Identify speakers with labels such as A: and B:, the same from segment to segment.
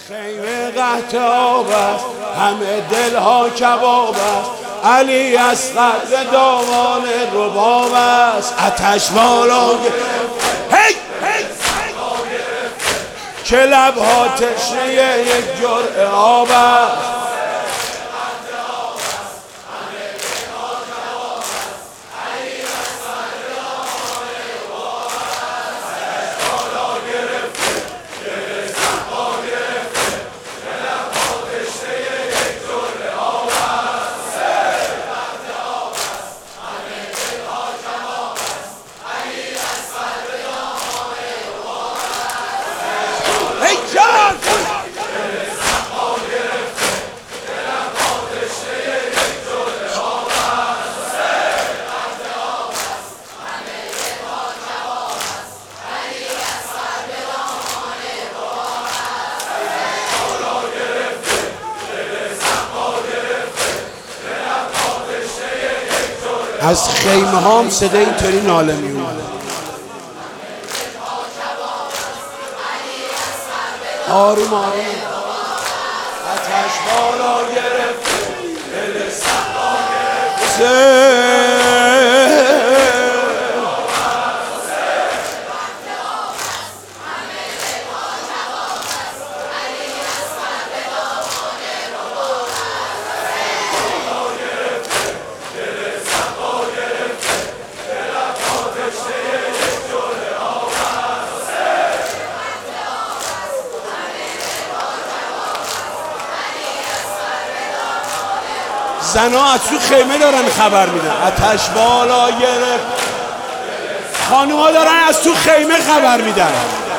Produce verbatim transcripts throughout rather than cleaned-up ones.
A: خیمه قحط آب است، همه دلها کباب است. علی اصغر به دامان رباب است. آتش بالا هی که لبها تشنه یک جرعه آب است. از خیمه هام صدا اینطوری ناله می اومد. آروم آروم آتش بالا گرفت، دل صفا گرفت. زنها از تو خیمه دارن خبر میدن. آتش بالا گرفت. خانوها دارن از تو خیمه خبر میدن.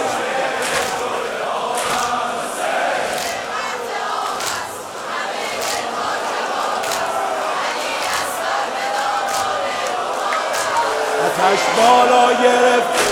A: آتش بالا گرفت.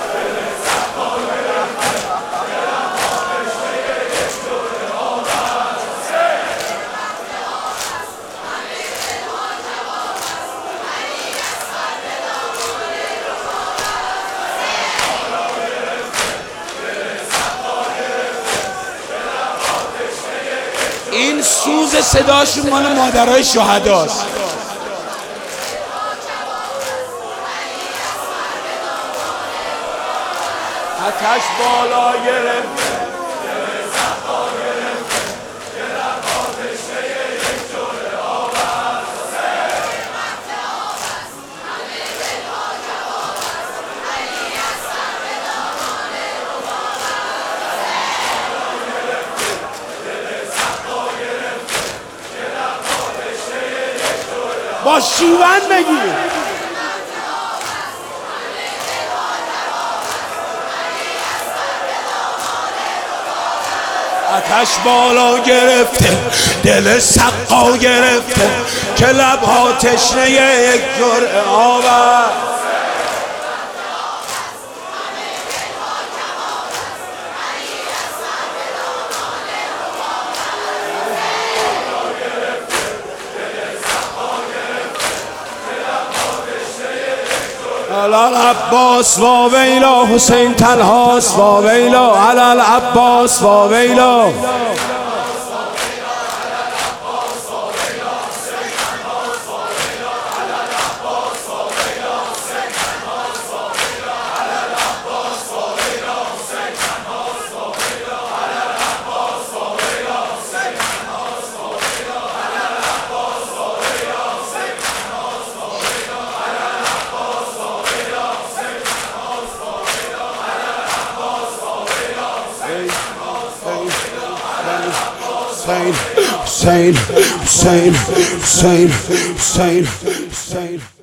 A: این سوز صداشون مال مادرای شهداست. آتش بالا گرفت. با شیون بگیر. آتش بالا گرفته، دل سقا گرفته، که لبها تشنه یک جرعه آب است. علال عباس و ویلا، حسین تنهاست و ویلا. علال عباس و ویلا. Hussein, Hussein, Hussein, Hussein, Hussein, Hussein.